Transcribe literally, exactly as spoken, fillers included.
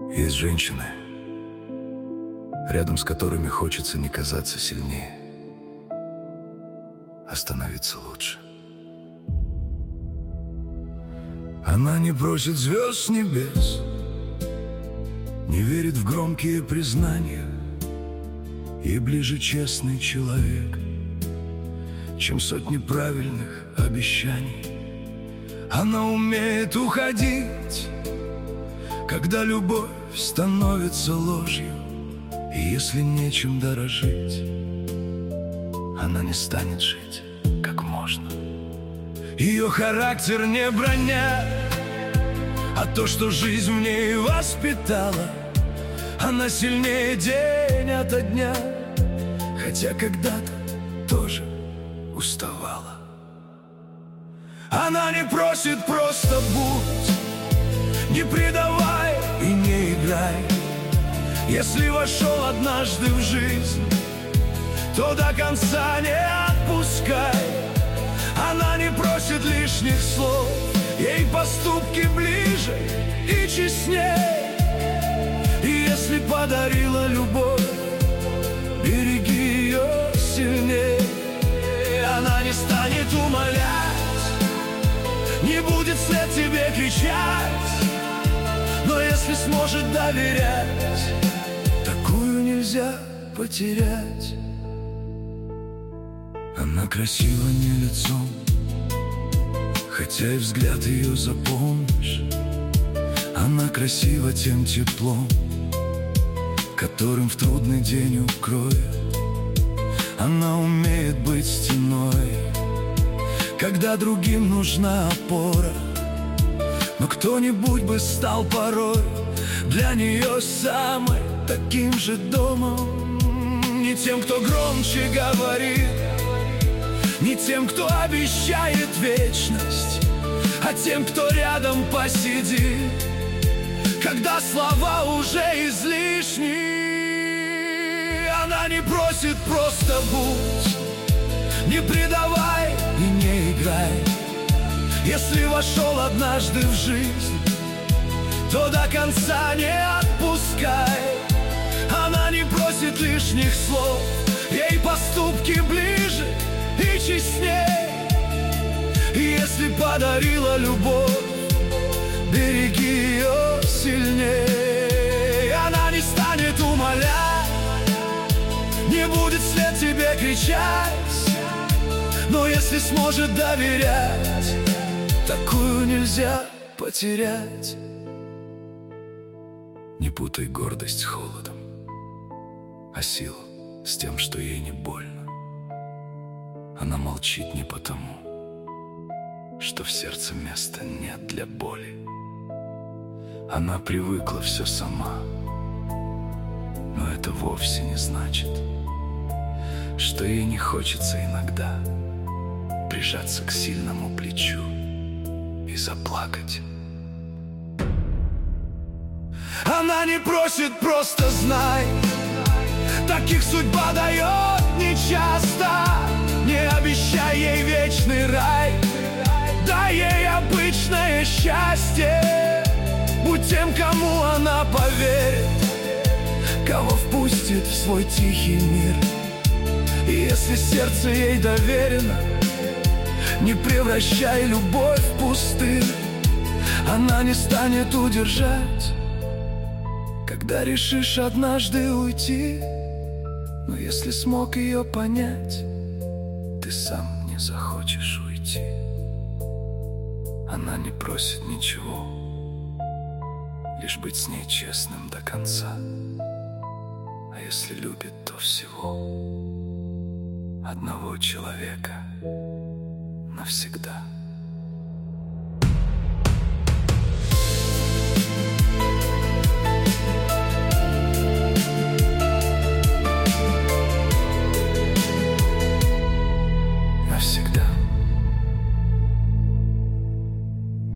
Есть женщины, рядом с которыми хочется не казаться сильнее, а становиться лучше. Она не просит звезд с небес, не верит в громкие признания, ей ближе честный человек, чем сотни правильных обещаний. Она умеет уходить, когда любовь становится ложью, и если нечем дорожить, она не станет жить, как можно. Ее характер не броня, а то, что жизнь в ней воспитала. Она сильнее день ото дня, хотя когда-то тоже уставала. Она не просит просто будь, не предавай и не играй. Если вошел однажды в жизнь, то до конца не отпускай. Она не просит лишних слов, ей поступки ближе и честней. И если подарила любовь, береги ее сильней. Она не станет умолять, не будет вслед тебе кричать, но если сможет доверять, такую нельзя потерять. Она красива не лицом, хотя и взгляд ее запомнишь. Она красива тем теплом, которым в трудный день укроет. Она умеет быть стеной, когда другим нужна опора. Но кто-нибудь бы стал порой для нее самым таким же домом. Не тем, кто громче говорит, не тем, кто обещает вечность, а тем, кто рядом посидит, когда слова уже излишни. Она не просит просто будь, не предавай и не играй. Если вошел однажды в жизнь, то до конца не отпускай. Она не просит лишних слов, ей поступки ближе и честней. И если подарила любовь, береги ее сильней. Она не станет умолять, не будет вслед тебе кричать, но если сможет доверять, такую нельзя потерять. Не путай гордость с холодом, а силу с тем, что ей не больно. Она молчит не потому, что в сердце места нет для боли. Она привыкла все сама, но это вовсе не значит, что ей не хочется иногда прижаться к сильному плечу и заплакать. Она не просит, просто знай, таких судьба дает нечасто. Не обещай ей вечный рай, дай ей обычное счастье. Будь тем, кому она поверит, кого впустит в свой тихий мир. И если сердце ей доверено, не превращай любовь в пустыню. Она не станет удержать, когда решишь однажды уйти. Но если смог ее понять, ты сам не захочешь уйти. Она не просит ничего, лишь быть с ней честным до конца. А если любит, то всего одного человека навсегда.